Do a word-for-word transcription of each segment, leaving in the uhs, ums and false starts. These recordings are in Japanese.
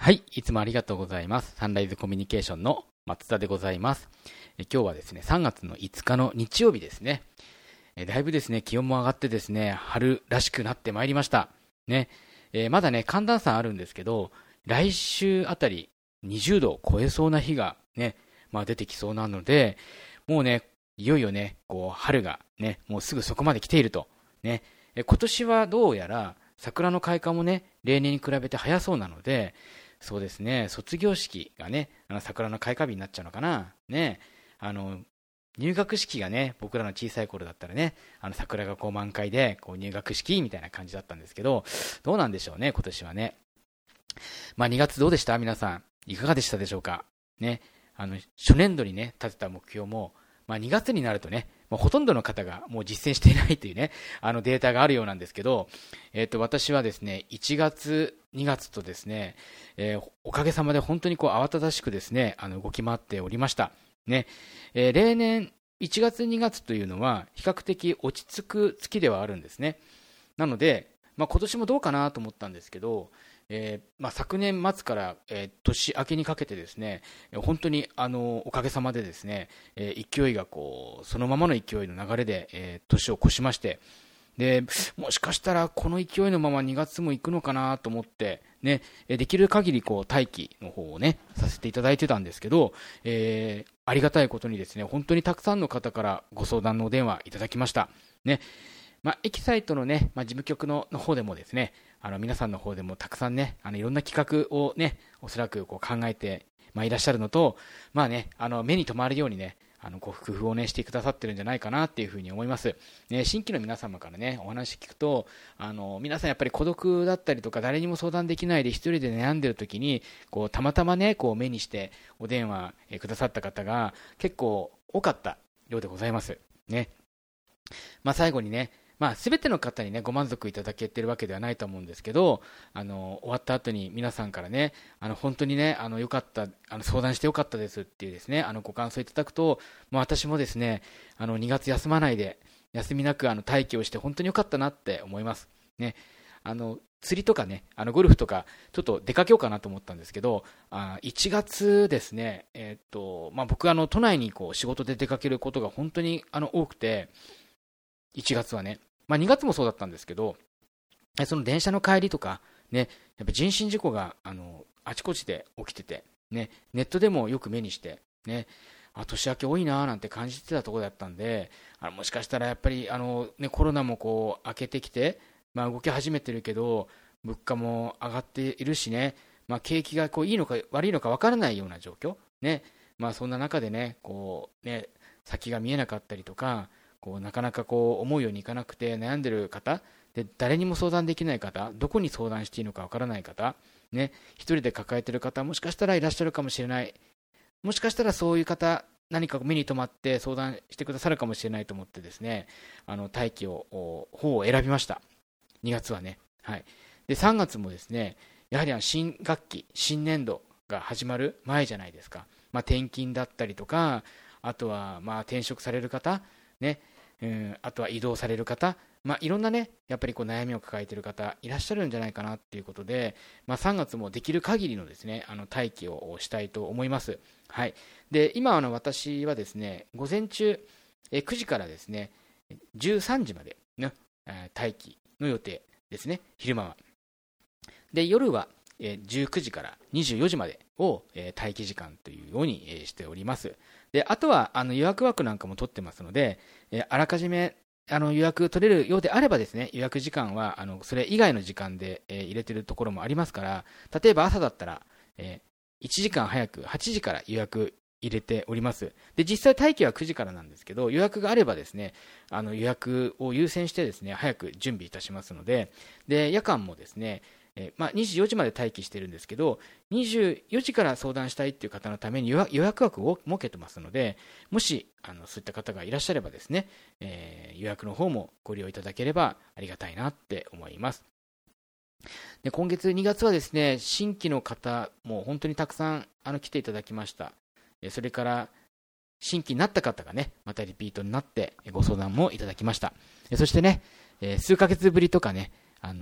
はい、いつもありがとうございます。サンライズコミュニケーションの松田でございます。え今日はですね、さんがつのいつかの日曜日ですね。えだいぶですね、気温も上がってですね、春らしくなってまいりました。ね、えーまだね、寒暖差あるんですけど、来週あたりにじゅうどを超えそうな日がね、まあ出てきそうなので、もうね、いよいよね、こう春がね、もうすぐそこまで来ていると。ね、え今年はどうやら桜の開花もね、例年に比べて早そうなので、そうですね、卒業式がね、あの桜の開花日になっちゃうのかな、ね、あの入学式がね、僕らの小さい頃だったらね、あの桜がこう満開でこう入学式みたいな感じだったんですけど、どうなんでしょうね、今年はね。まあ、にがつどうでした、皆さん、いかがでしたでしょうか、ね、あの初年度にね、立てた目標も、まあ、にがつになるとね、もうほとんどの方がもう実践していないというね、あのデータがあるようなんですけど、えー、と私はですね、いちがつ、にがつとですね、えーおかげさまで本当にこう慌ただしくですね、あの動き回っておりました。ね、えー例年いちがつ、にがつというのは比較的落ち着く月ではあるんですね。なので、まあ、今年もどうかなと思ったんですけど、えーまあ、昨年末から、えー年明けにかけてですね、えー本当にあのおかげさまでですね、えー勢いがこうそのままの勢いの流れで、えー年を越しまして、でもしかしたらこの勢いのままにがつも行くのかなと思って、ね、えーできる限りこう待機の方をねさせていただいてたんですけど、えーありがたいことにですね、本当にたくさんの方からご相談のお電話いただきました。ね、まあ、エキサイトのね、まあ、事務局のの方でもですね、あの皆さんの方でもたくさんね、あのいろんな企画をね、おそらくこう考えて、まあ、いらっしゃるのと、まあね、あの目に留まるようにね、あのご工夫をねしてくださってるんじゃないかなっていうふうに思います。ね、新規の皆様からね、お話聞くと、あの皆さんやっぱり孤独だったりとか、誰にも相談できないで一人で悩んでる時に、こうたまたまね、こう目にしてお電話えくださった方が結構多かったようでございます。ね、まあ、最後にね、まあ、全ての方にねご満足いただけてるわけではないと思うんですけど、あの終わった後に皆さんからね、あの本当にね、あのよかった、あの相談してよかったですっていうですね、あのご感想いただくと、まあ、私もですね、あのにがつ休まないで、休みなくあの待機をして本当によかったなって思いますね。あの釣りとかね、あのゴルフとかちょっと出かけようかなと思ったんですけど、あいちがつですね、えーっとまあ、僕はあの都内にこう仕事で出かけることが本当にあの多くて、いちがつはね、まあ、にがつもそうだったんですけど、その電車の帰りとか、ね、やっぱ人身事故があのあちこちで起きてて、ね、ネットでもよく目にして、ね、あ年明け多いなーなんて感じてたところだったんで、あのもしかしたらやっぱりあの、ね、コロナもこう明けてきて、まあ、動き始めてるけど、物価も上がっているしね、まあ、景気がこういいのか悪いのか分からないような状況、ね、まあ、そんな中でね、こうね、先が見えなかったりとか、こうなかなかこう思うようにいかなくて悩んでる方で、誰にも相談できない方、どこに相談していいのかわからない方、ね、一人で抱えている方、もしかしたらいらっしゃるかもしれない、もしかしたらそういう方、何か目に留まって相談してくださるかもしれないと思ってですね、あの待機を方を選びました、にがつはね。はい、でさんがつもですね、やはり新学期、新年度が始まる前じゃないですか、まあ、転勤だったりとか、あとはまあ転職される方、ね、うん、あとは移動される方、まあ、いろんなね、やっぱりこう悩みを抱えている方いらっしゃるんじゃないかなっていうことで、まあ、さんがつもできる限りのですね、あの待機をしたいと思います。はい、で今あの私はですね、午前中えくじからですね、じゅうさんじまでのえー待機の予定ですね、昼間は。で夜はえーじゅうくじからにじゅうよじまでをえー待機時間というようにえーしております。であとはあの予約枠なんかも取ってますので、えーあらかじめあの予約取れるようであればですね、予約時間はあのそれ以外の時間で、えー入れてるところもありますから、例えば朝だったら、えーいちじかん早くはちじから予約入れております。で実際待機はくじからなんですけど、予約があればですね、あの予約を優先してですね早く準備いたしますので、で夜間もですね、えーまあ、にじゅうよじまで待機してるんですけど、にじゅうよじから相談したいっていう方のために予約予約枠を設けてますので、もしあのそういった方がいらっしゃればですね、えー予約の方もご利用いただければありがたいなって思います。で今月にがつはですね、新規の方も本当にたくさんあの来ていただきました。えーそれから新規になった方がね、またリピートになってご相談もいただきました。えーそしてね、えー数ヶ月ぶりとかね、あの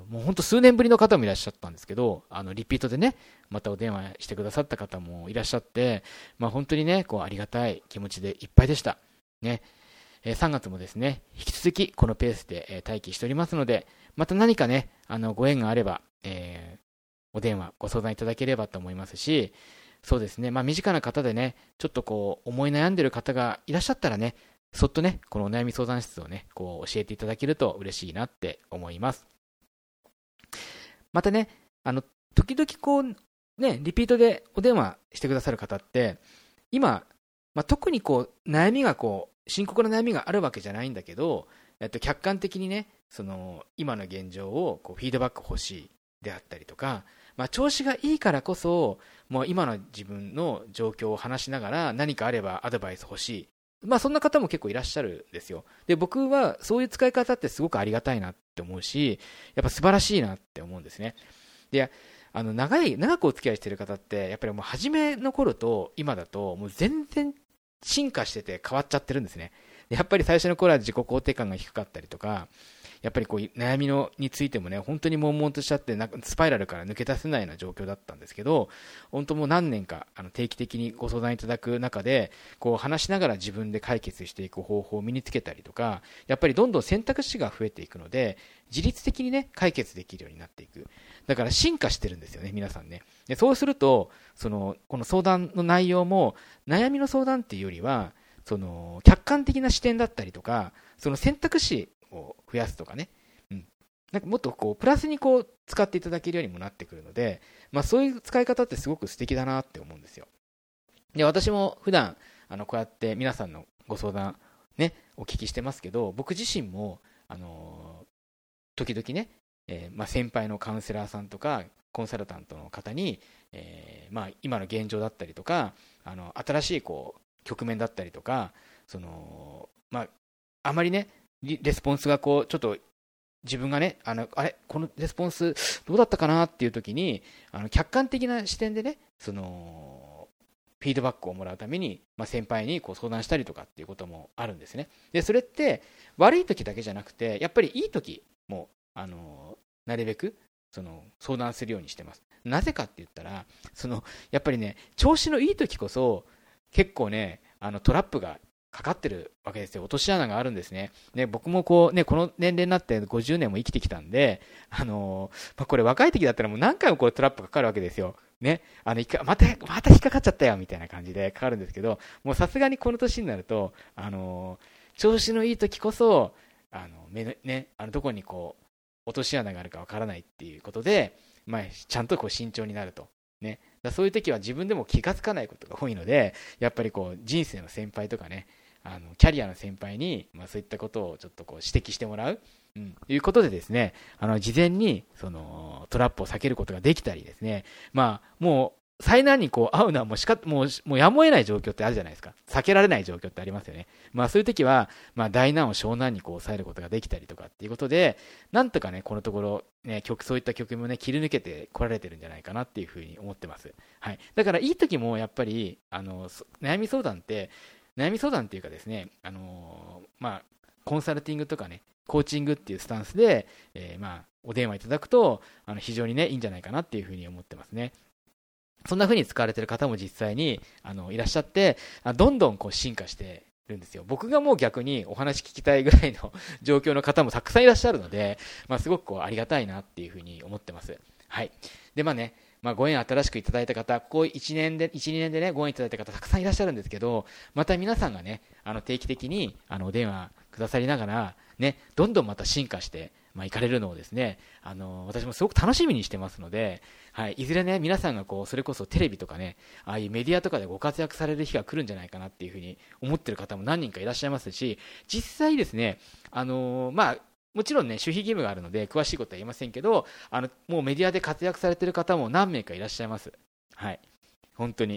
もう本当数年ぶりの方もいらっしゃったんですけど、あのリピートでね、またお電話してくださった方もいらっしゃって、まあ、本当にね、こうありがたい気持ちでいっぱいでした。ね、えー、さんがつもですね、引き続きこのペースで、えー、待機しておりますので、また何かね、あのご縁があれば、えー、お電話、ご相談いただければと思いますし、そうですね、まあ、身近な方でね、ちょっとこう思い悩んでいる方がいらっしゃったらね、そっとね、このお悩み相談室をね、こう教えていただけると嬉しいなって思います。またね、あの時々こう、ね、リピートでお電話してくださる方って、今、まあ、特にこう悩みがこう、深刻な悩みがあるわけじゃないんだけど、えっと、客観的にね、その今の現状をこうフィードバック欲しいであったりとか、まあ、調子がいいからこそ、もう今の自分の状況を話しながら、何かあればアドバイス欲しい。まあ、そんな方も結構いらっしゃるんですよ。で、僕はそういう使い方ってすごくありがたいなって思うし、やっぱ素晴らしいなって思うんですね。で、あの長い長くお付き合いしている方って、やっぱりもう初めの頃と今だともう全然進化してて変わっちゃってるんですね。でやっぱり最初の頃は自己肯定感が低かったりとか、やっぱりこう悩みのについてもね、本当に悶々としちゃって、なんかスパイラルから抜け出せないような状況だったんですけど、本当もう何年かあの定期的にご相談いただく中で、こう話しながら自分で解決していく方法を身につけたりとか、やっぱりどんどん選択肢が増えていくので、自律的にね、解決できるようになっていく。だから進化してるんですよね、皆さんね。でそうすると、そのこの相談の内容も、悩みの相談っていうよりは、その客観的な視点だったりとか、その選択肢を増やすとかね、うん、なんかもっとこうプラスにこう使っていただけるようにもなってくるので、まあ、そういう使い方ってすごく素敵だなって思うんですよ。で私も普段あのこうやって皆さんのご相談ねお聞きしてますけど、僕自身もあの時々ね、えーまあ、先輩のカウンセラーさんとかコンサルタントの方に、えーまあ、今の現状だったりとか、あの新しいこう局面だったりとか、そのまああまりねレスポンスがこうちょっと自分がね、あのあれこのレスポンスどうだったかなっていう時に、あの客観的な視点でね、そのフィードバックをもらうために、まあ、先輩にこう相談したりとかっていうこともあるんですね。でそれって悪い時だけじゃなくて、やっぱりいい時もあのなるべくその相談するようにしてます。なぜかって言ったら、そのやっぱりね、調子のいい時こそ結構ね、あのトラップがかかってるわけですよ。落とし穴があるんですね。で僕もこう、ね、この年齢になってごじゅうねんも生きてきたんで、あのーまあ、これ若い時だったらもう何回もこうトラップかかるわけですよ。ね、あのまたまた引っかかっちゃったよみたいな感じでかかるんですけど、もうさすがにこの年になると、あのー、調子のいい時こそあの目、ね、あのどこにこう落とし穴があるかわからないっていうことで、まあ、ちゃんとこう慎重になると。ね、だそういう時は自分でも気がつかないことが多いので、やっぱりこう人生の先輩とかね、あのキャリアの先輩に、まあ、そういったことをちょっとこう指摘してもらう、うん、いうことでですね、あの事前にそのトラップを避けることができたりですね、まあ、もう災難にこう遭うのはもうしかもうもうやむを得ない状況ってあるじゃないですか。避けられない状況ってありますよね。まあ、そういう時は、まあ、大難を小難にこう抑えることができたりとかっていうことで、なんとかねこのところ、ね、曲そういった曲もね切り抜けてこられてるんじゃないかなっていうふうに思ってます。はい、だからいい時もやっぱりあの悩み相談って悩み相談っていうかですね、あのー、まあコンサルティングとかねコーチングっていうスタンスで、えー、まあお電話いただくとあの非常にねいいんじゃないかなっていうふうに思ってますね。そんな風に使われている方も実際にあのいらっしゃって、どんどんこう進化してるんですよ。僕がもう逆にお話聞きたいぐらいの状況の方もたくさんいらっしゃるので、まあ、すごくこうありがたいなっていう風に思ってます。はい。でまあね、まあ、ご縁新しくいただいた方、ここいちねんでいち、にねんでねご縁いただいた方たくさんいらっしゃるんですけど、また皆さんがねあの定期的にあのお電話くださりながらね、どんどんまた進化してまあ、行かれるのをですね、あの私もすごく楽しみにしてますので、はい、いずれね皆さんがこうそれこそテレビとかね、ああいうメディアとかでご活躍される日が来るんじゃないかなっていうふうに思っている方も何人かいらっしゃいますし、実際ですね、あのまあもちろんね守秘義務があるので詳しいことは言いませんけど、あのもうメディアで活躍されている方も何名かいらっしゃいます。はい、本当に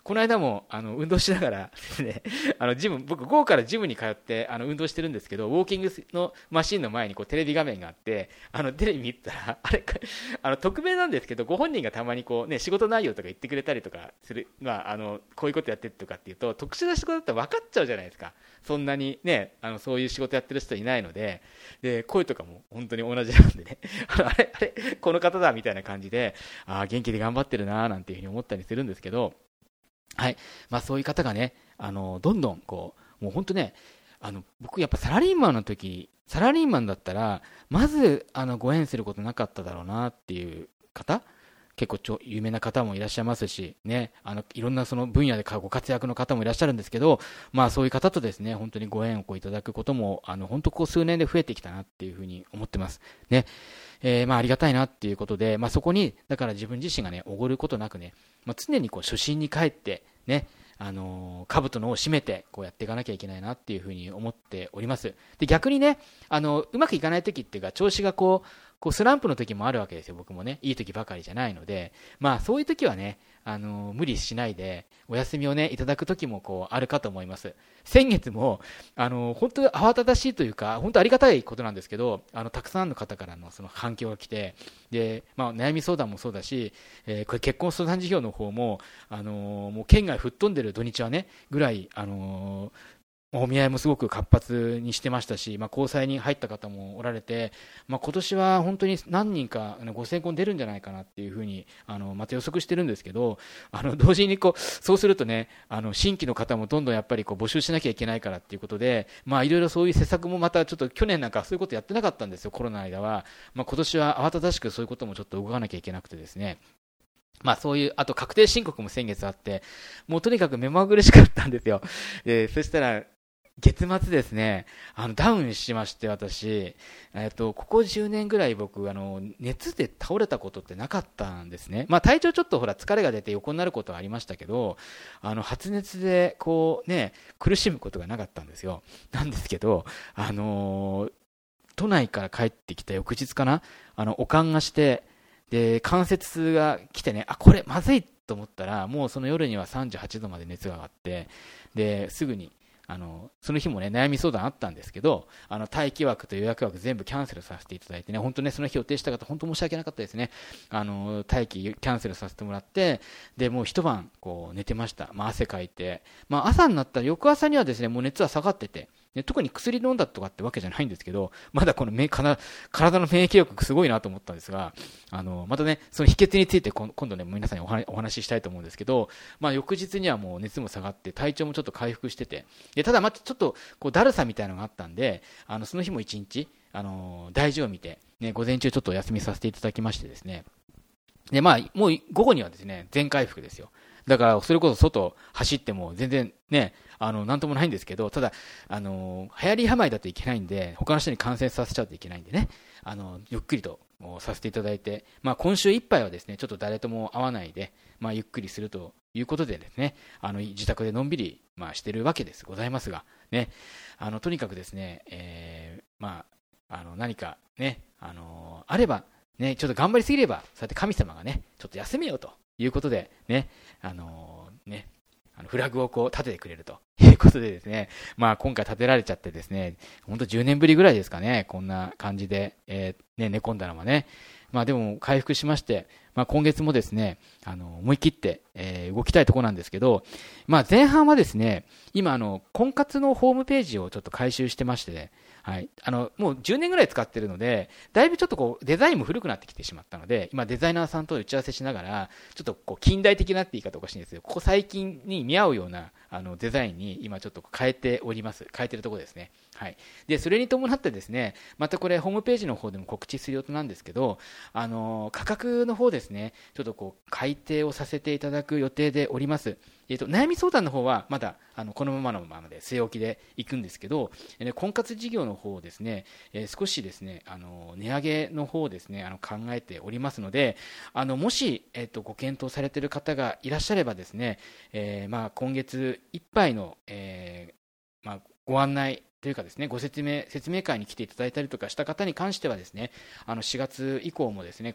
この間もあの運動しながらですね、あのジム、僕午後からジムに通ってあの運動してるんですけど、ウォーキングのマシンの前にこうテレビ画面があって、あのテレビ見てたら、あれあの匿名なんですけど、ご本人がたまにこう、ね、仕事内容とか言ってくれたりとかする、まあ、あのこういうことやってるとかっていうと、特殊な仕事だったら分かっちゃうじゃないですか。そんなにね、あのそういう仕事やってる人いないので、で声とかも本当に同じなんでね、あのあれあれこの方だみたいな感じで、ああ元気で頑張ってるなーなんていうふうに思ったりするんですけど、はい、まあ、そういう方がね、あのどんどんこう、もう本当ね、あの僕やっぱサラリーマンの時、サラリーマンだったらまずあのご縁することなかっただろうなっていう方、結構ちょ有名な方もいらっしゃいますし、ね、あのいろんなその分野でご活躍の方もいらっしゃるんですけど、まあ、そういう方とですね、本当にご縁をこういただくことも、あの本当こう数年で増えてきたなっていうふうに思ってます。ね、えーまあ、ありがたいなっていうことで、まあ、そこにだから自分自身がね、おごることなくね、まあ、常にこう初心に帰ってね、あのー、兜のを締めてこうやっていかなきゃいけないなっていうふうに思っております。で、逆にね、あのうまくいかない時っていうか、調子がこうこうスランプの時もあるわけですよ。僕もね、いい時ばかりじゃないので、まあそういう時はね、あのー無理しないでお休みをねいただく時もこうあるかと思います。先月もあのー本当に慌ただしいというか、本当ありがたいことなんですけど、あのたくさんの方からのその反響が来て、で、まあ、悩み相談もそうだし、えーこれ結婚相談事業の方も、あのーもう県外吹っ飛んでる土日はねぐらい、あのーお見合いもすごく活発にしてましたし、まあ、交際に入った方もおられて、まあ、今年は本当に何人かあのご成婚出るんじゃないかなっていうふうにあのまた予測してるんですけど、あの同時にこうそうするとね、あの新規の方もどんどんやっぱりこう募集しなきゃいけないからっていうことで、まあ、いろいろそういう施策もまたちょっと去年なんかそういうことやってなかったんですよ、コロナの間は。まあ、今年は慌ただしくそういうこともちょっと動かなきゃいけなくてですね、まあそういう、あと確定申告も先月あって、もうとにかく目まぐるしかったんですよ。で、そしたら、月末ですね、あのダウンしまして、私、えっと、ここじゅうねんぐらい僕、あの、熱で倒れたことってなかったんですね。まあ体調ちょっとほら疲れが出て横になることはありましたけど、あの、発熱でこうね、苦しむことがなかったんですよ。なんですけど、あのー都内から帰ってきた翌日かな、あの、悪寒がして、で、関節痛が来てね、あ、これまずいと思ったら、もうその夜にはさんじゅうはちどまで熱が上がって、で、すぐに、あの、その日もね、悩み相談あったんですけど、あの、待機枠と予約枠全部キャンセルさせていただいてね、本当ね、その日予定した方、本当申し訳なかったですね。あの、待機キャンセルさせてもらって、で、もう一晩、こう、寝てました。まあ、汗かいて。まあ、朝になったら、翌朝にはですね、もう熱は下がってて、で特に薬飲んだとかってわけじゃないんですけど、まだこの免かな体の免疫力すごいなと思ったんですが、あのまたね、その秘訣について今度ね、皆さんにお話お話ししたいと思うんですけど、まあ、翌日にはもう熱も下がって、体調もちょっと回復してて、でただ、まちょっとこうだるさみたいなのがあったんで、あのその日も一日、あの大事を見て、ね、午前中ちょっとお休みさせていただきましてですね、でまあ、もう午後にはですね全回復ですよ。だからそれこそ外走っても全然ね、あのなんともないんですけど、ただあの流行り病だといけないんで、他の人に感染させちゃうといけないんでね、あのゆっくりとさせていただいて、まあ、今週いっぱいはですねちょっと誰とも会わないで、まあ、ゆっくりするということでですね、あの自宅でのんびり、まあ、してるわけですございますがね、あのとにかくですね、えー、まああの何かね、あのあればね、ちょっと頑張りすぎれば、そうやって神様がね、ちょっと休めようということで、ね、あのー、ね、あのフラグをこう立ててくれるということでですね、まあ今回立てられちゃってですね、本当じゅうねんぶりぐらいですかね、こんな感じで、えー、ね、寝込んだのはね、まあでも回復しまして、まあ今月もですね、あの、思い切って、えー、動きたいところなんですけど、まあ前半はですね、今あの、婚活のホームページをちょっと改修してましてね、はい、あのもうじゅうねんぐらい使ってるので、だいぶちょっとこうデザインも古くなってきてしまったので、今、デザイナーさんと打ち合わせしながら、ちょっとこう近代的なって言い方おかしいんですけど、ここ最近に見合うようなあのデザインに今、ちょっと変えております、変えてるところですね。はい、でそれに伴ってですね、またこれ、ホームページの方でも告知する予定なんですけど、あの価格の方ですね、ちょっとこう改定をさせていただく予定でおります。えー、と悩み相談の方はまだあのこのままのままで据え置きでいくんですけど、えー、婚活事業の方をですね、えー、少しですねあの値上げの方をですねあの考えておりますので、あのもし、えー、とご検討されている方がいらっしゃればですね、えーまあ、今月いっぱいの、えーまあ、ご案内というかですね、ご説明説明会に来ていただいたりとかした方に関してはですね、あのしがつ以降もですね、こ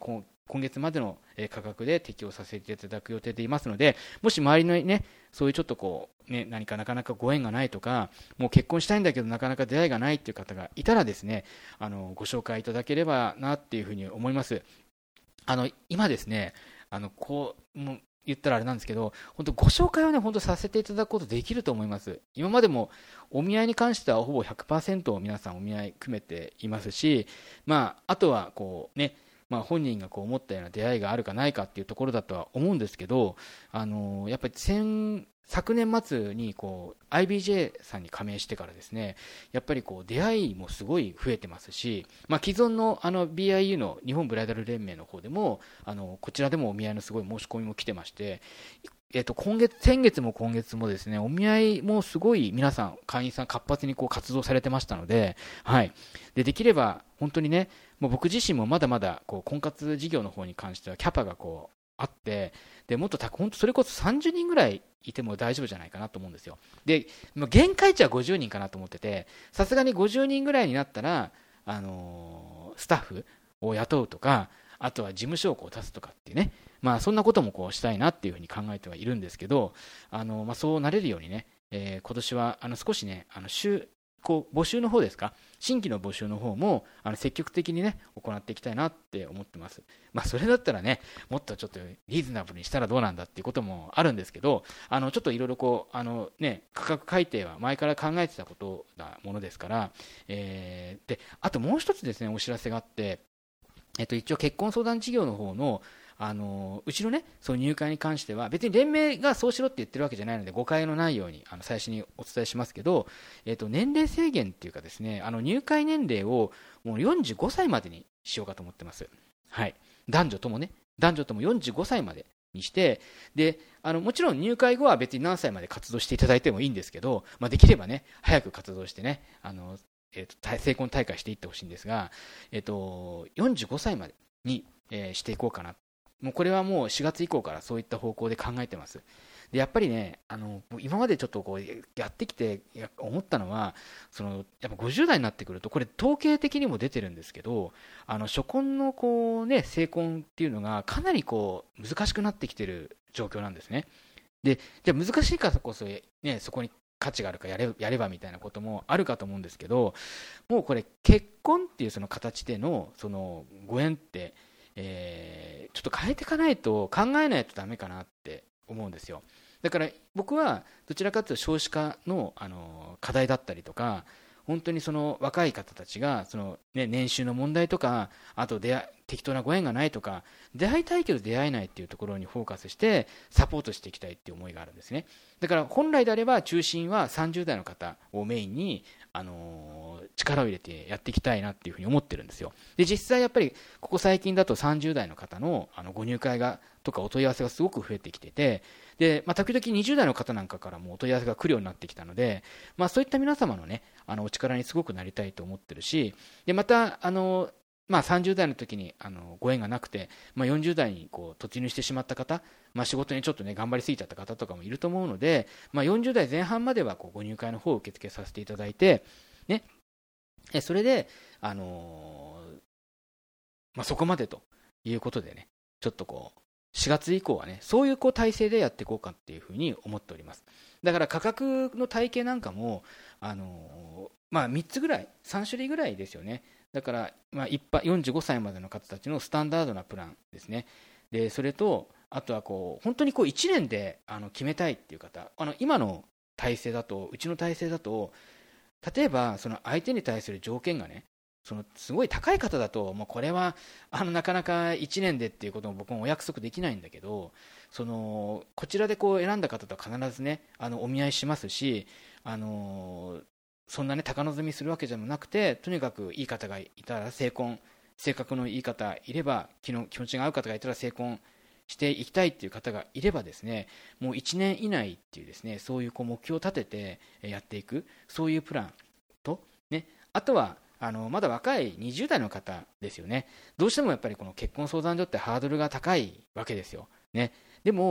今月までの価格で適用させていただく予定でいますので、もし周りのね、そういうちょっとこう、ね、何かなかなかご縁がないとか、もう結婚したいんだけどなかなか出会いがないっていう方がいたらですね、あのご紹介いただければなっていうふうに思います。あの今ですね、あのこうもう言ったらあれなんですけど、本当ご紹介をね、本当させていただくことできると思います。今までもお見合いに関してはほぼ ひゃくパーセント 皆さんお見合い組めていますし、まあ、あとはこうね、まあ、本人がこう思ったような出会いがあるかないかっていうところだとは思うんですけど、あのやっぱり先昨年末にこう アイビージェー さんに加盟してからですね、やっぱりこう出会いもすごい増えてますし、まあ、既存のあの ビーアイユー の日本ブライダル連盟の方でもあのこちらでもお見合いのすごい申し込みも来てまして、えっと、今月先月も今月もですね、お見合いもすごい皆さん会員さん活発にこう活動されてましたので、はい、でできれば本当にね、もう僕自身もまだまだこう婚活事業の方に関してはキャパがこうあって、でもっとた本当それこそさんじゅうにんぐらいいても大丈夫じゃないかなと思うんですよ。で、まあ、限界値はごじゅうにんかなと思ってて、さすがにごじゅうにんぐらいになったら、あのースタッフを雇うとか、あとは事務所をこう出すとかっていうね、まあ、そんなこともこうしたいなっていうふうに考えてはいるんですけど、あのまあ、そうなれるようにね、えー、今年はあの少しね、あの週こう募集の方ですか、新規の募集の方もあの積極的にね行っていきたいなって思ってます。まあ、それだったらね、もっとちょっとリーズナブルにしたらどうなんだっていうこともあるんですけど、あのちょっといろいろこうあのね価格改定は前から考えてたことなものですから、えー、であともう一つですね、お知らせがあって、えっと、一応結婚相談事業の方のあのうちのね、その入会に関しては別に連盟がそうしろって言ってるわけじゃないので誤解のないようにあの最初にお伝えしますけど、えっと、年齢制限っていうかですね、あの入会年齢をもうよんじゅうごさいまでにしようかと思ってます。はい、男女ともね、男女ともよんじゅうごさいまでにして、であのもちろん入会後は別に何歳まで活動していただいてもいいんですけど、まあ、できればね早く活動してね、あの、えっと、成婚大会していってほしいんですが、えっと、よんじゅうごさいまでに、えーしていこうかな。もうこれはもうしがつ以降からそういった方向で考えてます。でやっぱりね、あの今までちょっとこうやってきて思ったのは、そのやっぱごじゅう代になってくると、これ統計的にも出てるんですけど、あの初婚のこう、ね、成婚っていうのがかなりこう難しくなってきてる状況なんですね。でじゃあ難しいからこそ、ね、そこに価値があるかやれ、やればみたいなこともあるかと思うんですけど、もうこれ結婚っていうその形でのそのご縁って、えー、ちょっと変えていかないと、考えないとダメかなって思うんですよ。だから僕はどちらかというと少子化の、あの課題だったりとか、本当にその若い方たちがその、ね、年収の問題とか、あと出会適当なご縁がないとか、出会いたいけど出会えないっていうところにフォーカスしてサポートしていきたいっていう思いがあるんですね。だから本来であれば中心はさんじゅう代の方をメインに、あのー、力を入れてやっていきたいなっていうふうに思ってるんですよ。で実際やっぱりここ最近だとさんじゅう代の方の、あのご入会がとかお問い合わせがすごく増えてきてて、で、まあ、時々にじゅう代の方なんかからもお問い合わせが来るようになってきたので、まあ、そういった皆様のね、あのお力にすごくなりたいと思ってるし、でまたあのまあ、さんじゅう代の時にあのご縁がなくて、まあ、よんじゅう代にこう突入してしまった方、まあ、仕事にちょっとね頑張りすぎちゃった方とかもいると思うので、まあ、よんじゅう代前半まではこうご入会の方を受付させていただいて、ね、えそれで、あのーまあ、そこまでということでね、ちょっとこうしがつ以降はね、そういうこう体制でやっていこうかっていうふうに思っております。だから価格の体系なんかも、あのーまあ、みっつぐらい、さん種類ぐらいですよね。だから、まあ、一般よんじゅうごさいまでの方たちのスタンダードなプランですね。でそれと、あとはこう本当にこういちねんであの決めたいっていう方、あの今の体制だと、うちの体制だと、例えばその相手に対する条件がね、そのすごい高い方だと、もうこれはあのなかなかいちねんでっていうことも僕もお約束できないんだけど、そのこちらでこう選んだ方とは必ずね、あのお見合いしますし、あのそんなね高望みするわけじゃなくて、とにかくいい方がいたら成婚、性格のいい方いれば、気の気持ちが合う方がいたら成婚していきたいっていう方がいればですね、もういちねん以内っていうですね、そういうこう目標を立ててやっていく、そういうプランと、ね、あとはあのまだ若いにじゅう代の方ですよね。どうしてもやっぱりこの結婚相談所ってハードルが高いわけですよ、ね、でも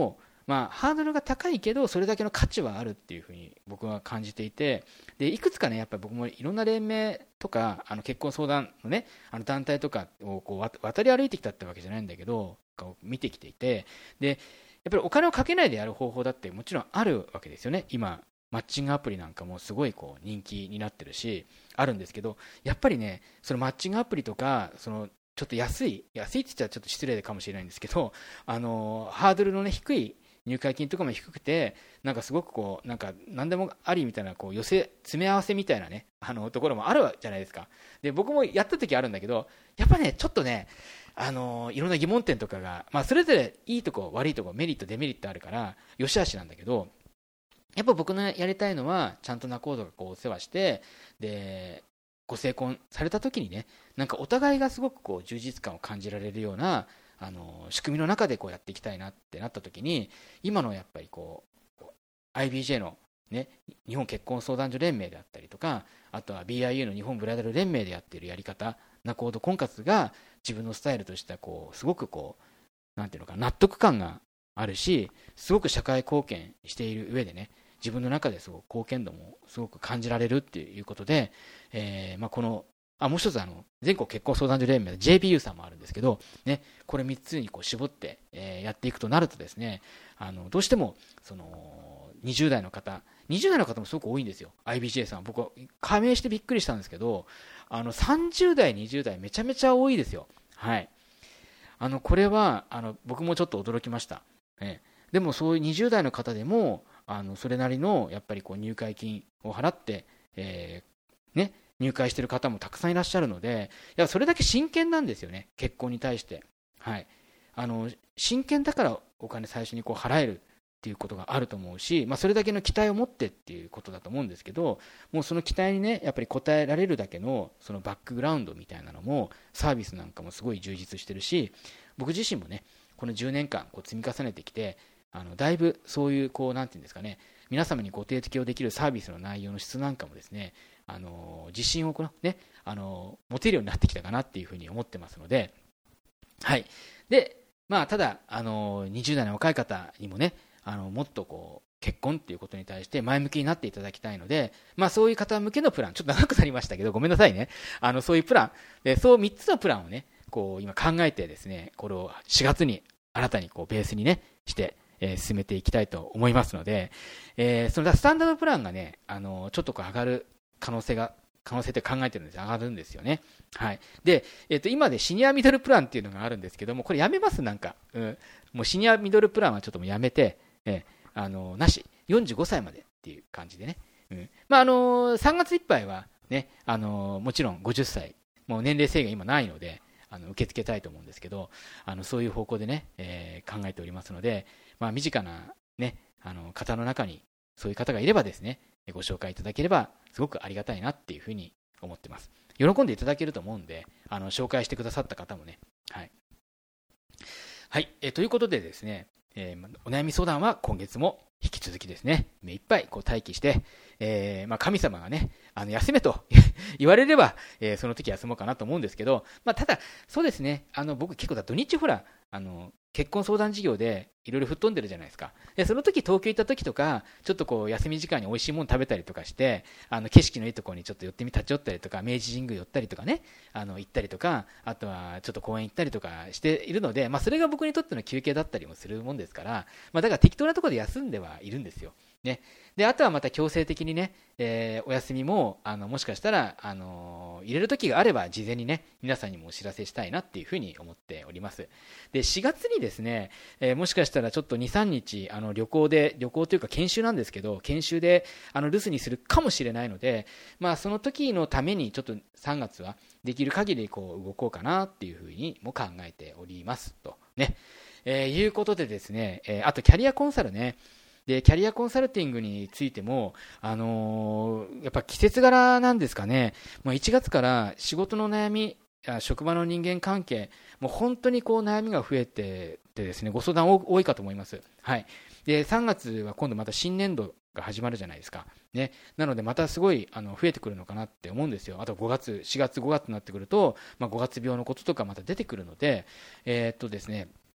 まあ、ハードルが高いけどそれだけの価値はあるっていうふうに僕は感じていて、でいくつかねやっぱり僕もいろんな連盟とかあの結婚相談のねあの団体とかをこう渡り歩いてきたってわけじゃないんだけど見てきていて、でやっぱりお金をかけないでやる方法だってもちろんあるわけですよね。今マッチングアプリなんかもすごいこう人気になってるしあるんですけど、やっぱりねそのマッチングアプリとかそのちょっと安い安いって言ったらちょっと失礼かもしれないんですけど、あのハードルのね低い入会金とかも低くて、なんかすごくこうなんか何でもありみたいなこう寄せ詰め合わせみたいなねあのところもあるじゃないですか。で僕もやった時あるんだけど、やっぱねちょっとねあのいろんな疑問点とかが、まあ、それぞれいいとこ悪いとこメリットデメリットあるから良し悪しなんだけど、やっぱ僕のやりたいのはちゃんと仲人がこうお世話して、でご成婚された時にねなんかお互いがすごくこう充実感を感じられるようなあの仕組みの中でこうやっていきたいなってなった時に、今のやっぱりこう アイビージェー の、ね、日本結婚相談所連盟であったりとか、あとは ビーアイユー の日本ブライダル連盟でやっているやり方仲人婚活が自分のスタイルとしてはこうすごくこうなんていうのか納得感があるし、すごく社会貢献している上でね自分の中ですごく貢献度もすごく感じられるっていうことで、えーまあ、このあもう一つあの全国結婚相談所連盟の ジェービーユー さんもあるんですけど、ね、これみっつにこう絞って、えー、やっていくとなるとですね、あのどうしてもそのにじゅう代の方にじゅう代の方もすごく多いんですよ。 アイビージェー さん僕は加盟してびっくりしたんですけど、あのさんじゅう代にじゅう代めちゃめちゃ多いですよ。はい、あのこれはあの僕もちょっと驚きました、ね、でもそういうにじゅう代の方でもあのそれなりのやっぱりこう入会金を払って、えーね、入会している方もたくさんいらっしゃるので、いやそれだけ真剣なんですよね結婚に対して、はい、あの真剣だからお金最初にこう払えるっていうことがあると思うし、まあ、それだけの期待を持ってっていうことだと思うんですけど、もうその期待にねやっぱり応えられるだけのそのバックグラウンドみたいなのもサービスなんかもすごい充実してるし、僕自身もねこのじゅうねんかんこう積み重ねてきて、あのだいぶそういうこうなんていうんですかね、皆様にご提供できるサービスの内容の質なんかもですね、あの自信をこの、ね、あの持てるようになってきたかなっていうふうに思ってますので、はい。で、まあ、ただあのにじゅう代の若い方にもねあのもっとこう結婚っていうことに対して前向きになっていただきたいので、まあ、そういう方向けのプランちょっと長くなりましたけどごめんなさいね、あのそういうプランでそうみっつのプランをねこう今考えてですね、これをしがつに新たにこうベースにねしてえー、進めていきたいと思いますので、えー、そのスタンダードプランがね、あのちょっとこう上がる可能性が可能性って考えてるんです、上がるんですよね。はい。で、えっと今でシニアミドルプランっていうのがあるんですけども、これやめますなんか、うん、もうシニアミドルプランはちょっともうやめて、えー、あのなしよんじゅうごさいまでっていう感じでね、うん、まああのさんがついっぱいはね、あのもちろんごじゅっさいもう年齢制限今ないので。あの受け付けたいと思うんですけど、あのそういう方向でね、えー、考えておりますので、まあ、身近な、ね、あの方の中にそういう方がいればですね、ご紹介いただければすごくありがたいなっていうふうに思ってます。喜んでいただけると思うんで、あの紹介してくださった方もね、はい、はい、えー、ということでですね、えー、お悩み相談は今月も引き続きですね、目いっぱいこう待機して、えーまあ、神様がね、あの休めと言われれば、えー、その時休もうかなと思うんですけど、まあ、ただ、そうですね、あの僕結構だ土日ほら、あの結婚相談事業でいろいろ吹っ飛んでるじゃないですか。でその時東京行った時とかちょっとこう休み時間に美味しいもの食べたりとかして、あの景色のいいところにちょっと寄ってみ立ち寄ったりとか、明治神宮寄ったりとかね、あの行ったりとか、あとはちょっと公園行ったりとかしているので、まあ、それが僕にとっての休憩だったりもするもんですから、まあ、だから適当なところで休んではいるんですよ。ね、であとはまた強制的にね、えー、お休みもあのもしかしたら、あのー、入れる時があれば事前にね皆さんにもお知らせしたいなっていうふうに思っております。でしがつにですね、えー、もしかしたらちょっとにさんにちあの旅行で旅行というか研修なんですけど、研修であの留守にするかもしれないので、まあ、その時のためにちょっとさんがつはできる限りこう動こうかなっていうふうにも考えておりますとね、えー、いうことでですね、えー、あとキャリアコンサルね、でキャリアコンサルティングについても、あのー、やっぱ季節柄なんですかね、もういちがつから仕事の悩み、職場の人間関係、もう本当にこう悩みが増えててですね、ご相談多いかと思います。はい。でさんがつは今度また新年度が始まるじゃないですか。ね、なのでまたすごいあの増えてくるのかなって思うんですよ。あとごがつ、しがつ、ごがつになってくると、まあ、ごがつ病のこととかまた出てくるので、えー、っとですね、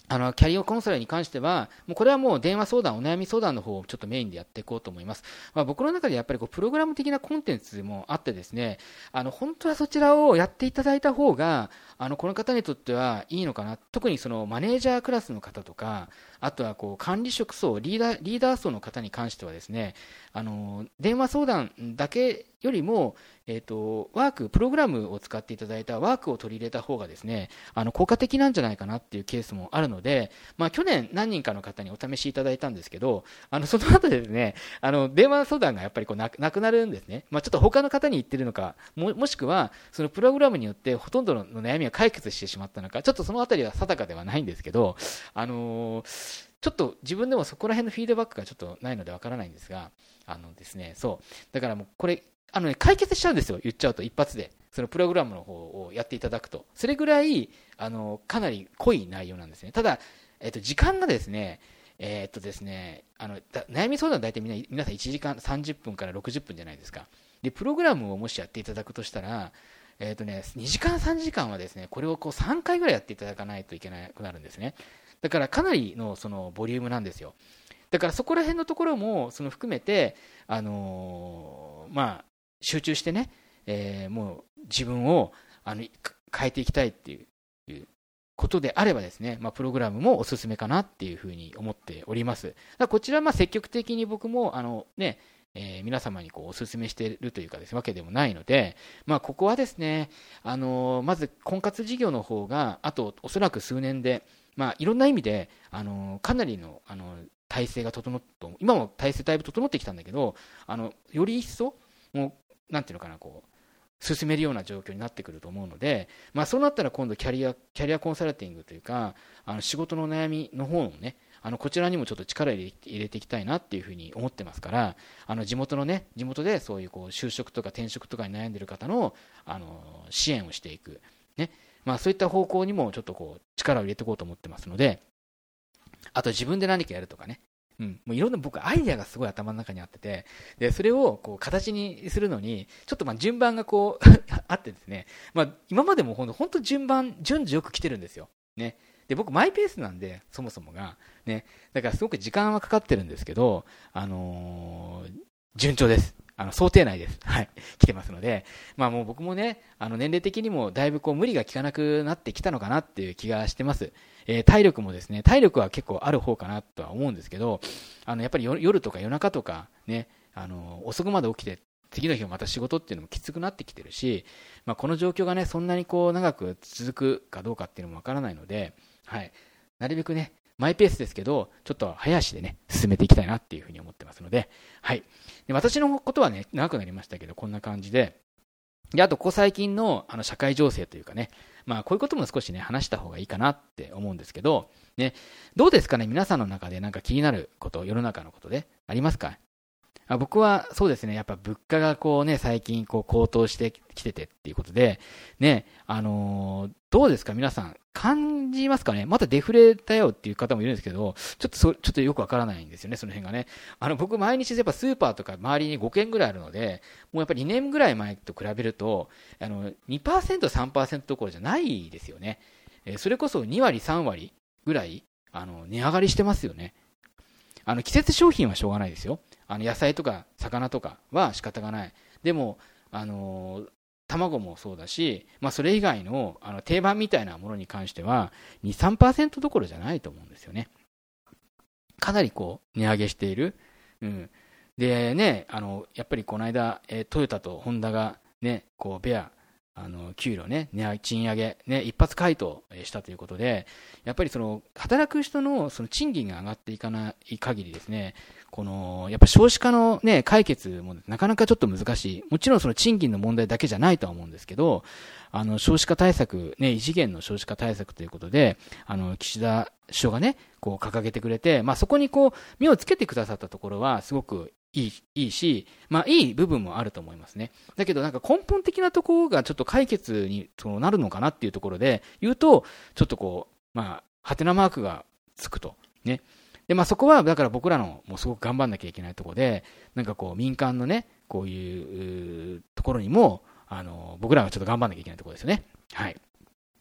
あのキャリアコンサルに関しては、もうこれはもう電話相談、お悩み相談の方をちょっとメインでやっていこうと思います。まあ、僕の中でやっぱりこうプログラム的なコンテンツもあってですね、あの本当はそちらをやっていただいた方が、あのこの方にとってはいいのかな。特にそのマネージャークラスの方とか、あとはこう管理職層、リーダー、リーダー層の方に関してはですね、あの電話相談だけよりも、えーと、ワーク、プログラムを使っていただいたワークを取り入れた方がですね、あの効果的なんじゃないかなっていうケースもあるので、まあ、去年何人かの方にお試しいただいたんですけど、あのその後でですね、あの電話相談がやっぱりこう な, なくなるんですね。まあ、ちょっと他の方に言ってるのか、も, もしくはそのプログラムによってほとんどの悩みが解決してしまったのか、ちょっとそのあたりは定かではないんですけど、あのー、ちょっと自分でもそこら辺のフィードバックがちょっとないのでわからないんですが、あのですね、そうだからもうこれあの、ね、解決しちゃうんですよ、言っちゃうと一発で。そのプログラムの方をやっていただくと、それぐらいあのかなり濃い内容なんですね。ただ、えっと、時間がですね、えー、っとですね、あの悩み相談は大体みんな皆さんいちじかんさんじゅっぷんからろくじゅっぷんじゃないですか。でプログラムをもしやっていただくとしたら、えー、っとね、にじかんさんじかんはですね、これをこうさんかいぐらいやっていただかないといけなくなるんですね。だからかなりのそのボリュームなんですよ。だからそこら辺のところもその含めて、あのー、まあ集中してね、えー、もう自分をあの変えていきたいっていうことであればですね、まあ、プログラムもおすすめかなっていうふうに思っております。だからこちらはまあ積極的に僕もあの、ねえー、皆様にこうおすすめしているというかですね、わけでもないので、まあ、ここはですね、あのー、まず婚活事業の方があとおそらく数年で、まあ、いろんな意味で、あのー、かなりの、あのー、体制が整って、今も体制だいぶ整ってきたんだけど、あのより一層もうなんていうのかな、こう進めるような状況になってくると思うので、まあ、そうなったら今度キャリアキャリアコンサルティングというか、あの仕事の悩みの方もね、あのこちらにもちょっと力を入れていきたいなっていうふうに思ってますから、あの地元のね、地元でそういうこう就職とか転職とかに悩んでいる方の、あの支援をしていく、ね、まあ、そういった方向にもちょっとこう力を入れていこうと思ってますので、あと自分で何かやるとかね、うん、もういろんな僕アイデアがすごい頭の中にあってて、でそれをこう形にするのにちょっとまあ順番がこうあってですね、まあ、今までも本当順番順序よく来てるんですよ、ね、で僕マイペースなんでそもそもが、ね、だからすごく時間はかかってるんですけど、あのー、順調です。あの想定内です、はい、来てますので、まあ、もう僕もね、あの年齢的にもだいぶこう無理が効かなくなってきたのかなっていう気がしてます。えー、体力もですね、体力は結構ある方かなとは思うんですけど、あのやっぱり夜とか夜中とかね、あの遅くまで起きて次の日もまた仕事っていうのもきつくなってきてるし、まあ、この状況がねそんなにこう長く続くかどうかっていうのもわからないので、はい、なるべくねマイペースですけどちょっと早足でね進めていきたいなっていうふうに思ってますので、はい、で私のことはね長くなりましたけどこんな感じで、であとここ最近 の, あの社会情勢というかね、まあ、こういうことも少しね話した方がいいかなって思うんですけど、ね、どうですかね、皆さんの中でなんか気になること、世の中のことでありますか？あ、僕はそうですね、やっぱ物価がこうね最近こう高騰してきててっていうことでね、あのー、どうですか皆さん感じますかね。またデフレだよっていう方もいるんですけど、ちょっとそちょっとよくわからないんですよね、その辺がね。あの僕毎日やっぱスーパーとか周りにごけんぐらいあるので、もうやっぱりにねんぐらい前と比べるとあの にパーセント、さんパーセント どころじゃないですよね。えー、それこそにわり、さんわりぐらいあの値上がりしてますよね。あの季節商品はしょうがないですよ。あの野菜とか魚とかは仕方がない。でもあのー卵もそうだし、まあ、それ以外 の, あの定番みたいなものに関しては に、さんパーセント どころじゃないと思うんですよね。かなりこう値上げしている、うん、でね、あのやっぱりこの間、えー、トヨタとホンダがねこうベアあの給料ね、賃上げ、ね、一発回答したということで、やっぱりその働く人 の, その賃金が上がっていかない限りですね、このやっぱ少子化の、ね、解決もなかなかちょっと難しい。もちろんその賃金の問題だけじゃないとは思うんですけど、あの少子化対策、ね、異次元の少子化対策ということで、あの岸田首相がねこう掲げてくれて、まあ、そこにこう目をつけてくださったところはすごくいい、いいし、まあいい部分もあると思いますね。だけどなんか根本的なところがちょっと解決になるのかなっていうところで言うと、ちょっとこう、まあ、ハテナマークがつくと。ね。で、まあそこはだから僕らのもうすごく頑張んなきゃいけないところで、なんかこう民間のね、こういうところにも、あの、僕らがちょっと頑張んなきゃいけないところですよね。はい。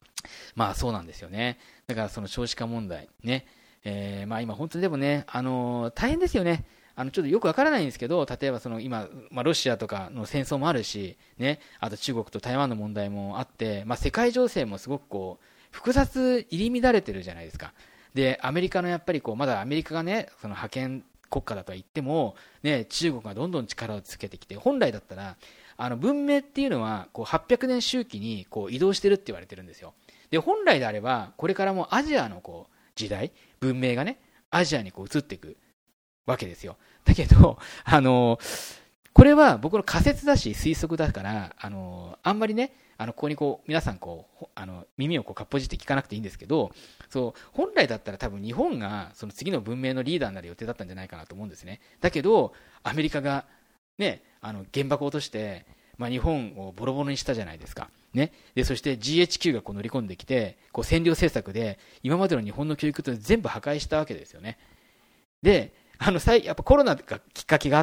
まあそうなんですよね。だからその少子化問題ね、えー、まあ今本当にでもね、あのー大変ですよね。あのちょっとよくわからないんですけど、例えばその今、まあ、ロシアとかの戦争もあるし、ね、あと中国と台湾の問題もあって、まあ、世界情勢もすごくこう複雑入り乱れてるじゃないですか。で、アメリカのやっぱりこうまだアメリカがね、その覇権国家だとは言っても、ね、中国がどんどん力をつけてきて、本来だったらあの文明っていうのはこうはっぴゃくねん周期にこう移動してるって言われてるんですよ。で、本来であればこれからもアジアのこう時代、文明がね、アジアにこう移っていくわけですよ。だけど、あのこれは僕の仮説だし推測だから、あのあんまりね、あのここにこう皆さんこうあの耳をこうかっぽじって聞かなくていいんですけど、そう本来だったら多分日本がその次の文明のリーダーになる予定だったんじゃないかなと思うんですね。だけどアメリカが、ね、あの原爆を落として、まあ、日本をボロボロにしたじゃないですか、ね、でそして ジーエイチキュー がこう乗り込んできて、こう占領政策で今までの日本の教育と全部破壊したわけですよね。で、あのやっぱコロナがきっかけがあって、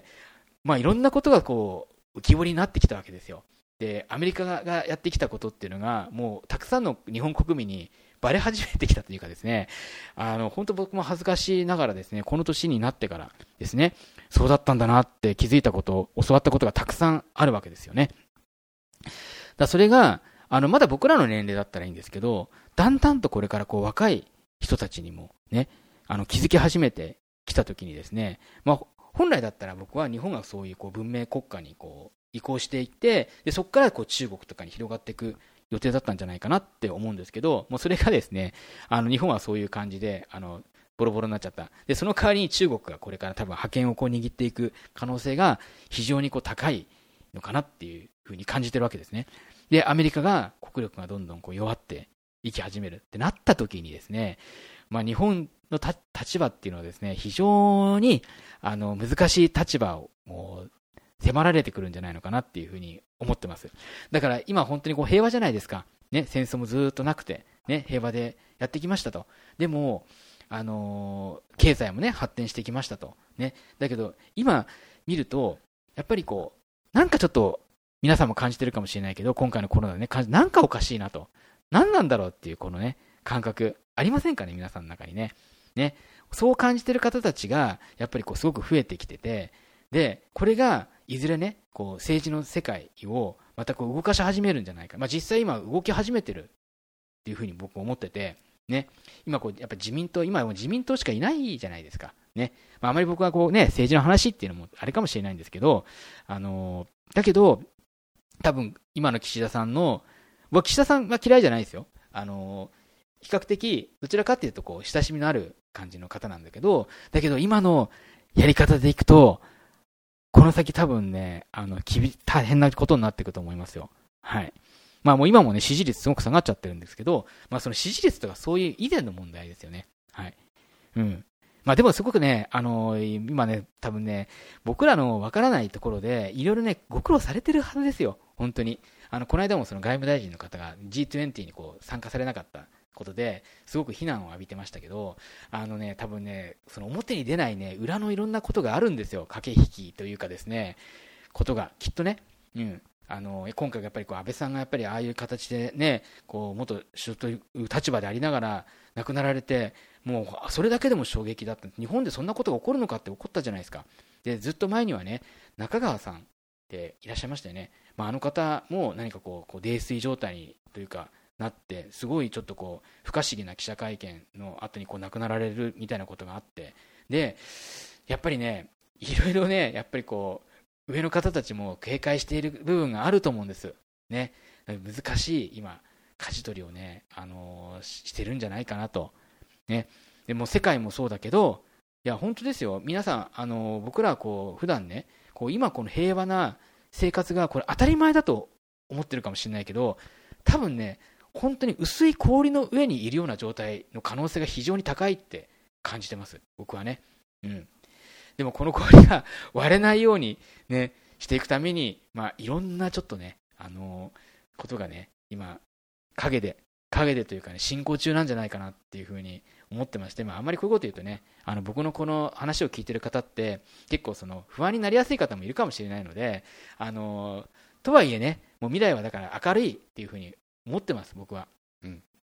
まあ、いろんなことがこう浮き彫りになってきたわけですよ。で、アメリカがやってきたことっていうのがもうたくさんの日本国民にバレ始めてきたというかですね、あの本当僕も恥ずかしながらですね、この年になってからですね、そうだったんだなって気づいたこと、教わったことがたくさんあるわけですよね。だそれがあのまだ僕らの年齢だったらいいんですけど、だんだんとこれからこう若い人たちにもね、あの気づき始めてきたときにですね、まあ、本来だったら僕は日本がそういうこう文明国家にこう移行していって、でそこからこう中国とかに広がっていく予定だったんじゃないかなって思うんですけど、もうそれがですね、あの日本はそういう感じであのボロボロになっちゃった。でその代わりに中国がこれから多分覇権をこう握っていく可能性が非常にこう高いのかなっていうふうに感じてるわけですね。でアメリカが国力がどんどんこう弱っていき始めるってなった時にですね、まあ、日本の立場っていうのはですね、非常にあの難しい立場をもう迫られてくるんじゃないのかなっていうふうに思ってます。だから今本当にこう平和じゃないですか、ね、戦争もずっとなくて、ね、平和でやってきましたと。でも、あのー、経済もね発展してきましたと、ね、だけど今見るとやっぱりこうなんかちょっと皆さんも感じてるかもしれないけど、今回のコロナでね、なんかおかしいなと、何なんだろうっていうこのね感覚ありませんかね、皆さんの中にね。ね、そう感じてる方たちがやっぱりこうすごく増えてきてて、でこれがいずれねこう政治の世界をまたこう動かし始めるんじゃないか、まあ、実際今動き始めてるっていうふうに僕は思ってて、ね、今こうやっぱ自民党、今はもう自民党しかいないじゃないですか、ね、まあ、あまり僕はこう、ね、政治の話っていうのもあれかもしれないんですけど、あのー、だけど多分今の岸田さんの、僕岸田さんは嫌いじゃないですよ、あのー比較的どちらかっていうとこう親しみのある感じの方なんだけど、だけど今のやり方でいくとこの先多分ね、あの大変なことになっていくと思いますよ。はい。まあもう今もね支持率すごく下がっちゃってるんですけど、まあその支持率とかそういう以前の問題ですよね。はい。うん。まあでもすごくね、あのー、今ね多分ね僕らのわからないところでいろいろねご苦労されてるはずですよ。本当に。あのこの間もその外務大臣の方が ジートゥエンティー にこう参加されなかったことですごく非難を浴びてましたけど、あのね多分ねその表に出ないね裏のいろんなことがあるんですよ、駆け引きというかですね、ことがきっとね、うん、あの今回やっぱりこう安倍さんがやっぱりああいう形でねこう元首相という立場でありながら亡くなられて、もうそれだけでも衝撃だった。日本でそんなことが起こるのかって起こったじゃないですか。でずっと前にはね中川さんっていらっしゃいましたよね。まあ、あの方も何かこうこう泥酔状態にというかなって、すごいちょっとこう不可思議な記者会見の後にこう亡くなられるみたいなことがあって、でやっぱりねいろいろねやっぱりこう上の方たちも警戒している部分があると思うんですね。難しい今舵取りをね、あのー、してるんじゃないかなと、ね、でも世界もそうだけど、いや本当ですよ、皆さん、あのー、僕らはこう普段ねこう今この平和な生活がこれ当たり前だと思ってるかもしれないけど、多分ね本当に薄い氷の上にいるような状態の可能性が非常に高いって感じてます僕はね、うん、でもこの氷が割れないように、ね、していくために、まあ、いろんなちょっとね、あのー、ことがね今影で影でというかね進行中なんじゃないかなっていうふうに思ってまして、まあ、あんまりこういうこと言うとね、あの僕のこの話を聞いてる方って結構その不安になりやすい方もいるかもしれないので、あのー、とはいえねもう未来はだから明るいっていうふうに思ってます僕は、うん、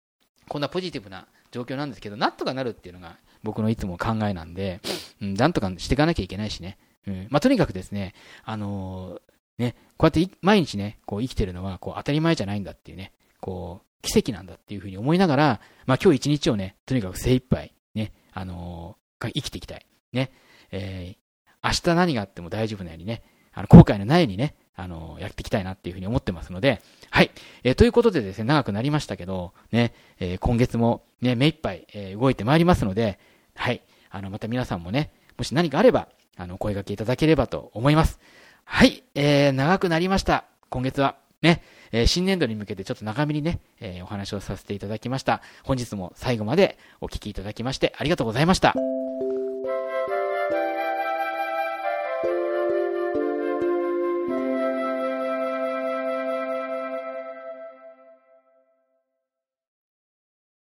こんなポジティブな状況なんですけど、なんとかなるっていうのが僕のいつも考えなんで、うん、なんとかしていかなきゃいけないしね。うん、まあ、とにかくですね、あのー、ね、こうやって毎日ね、こう生きてるのは、こう当たり前じゃないんだっていうね、こう、奇跡なんだっていうふうに思いながら、まあ、今日一日をね、とにかく精一杯、ね、あのー、生きていきたい。ね、えー、明日何があっても大丈夫なようにね、あの、後悔のないようにね、あのー、やっていきたいなっていうふうに思ってますので、はい。えー、ということでですね、長くなりましたけど、ね、えー、今月もね、目いっぱい、えー、動いてまいりますので、はい。あの、また皆さんもね、もし何かあれば、あの、声掛けいただければと思います。はい。えー、長くなりました。今月は、ね、えー、新年度に向けてちょっと長めにね、えー、お話をさせていただきました。本日も最後までお聞きいただきましてありがとうございました。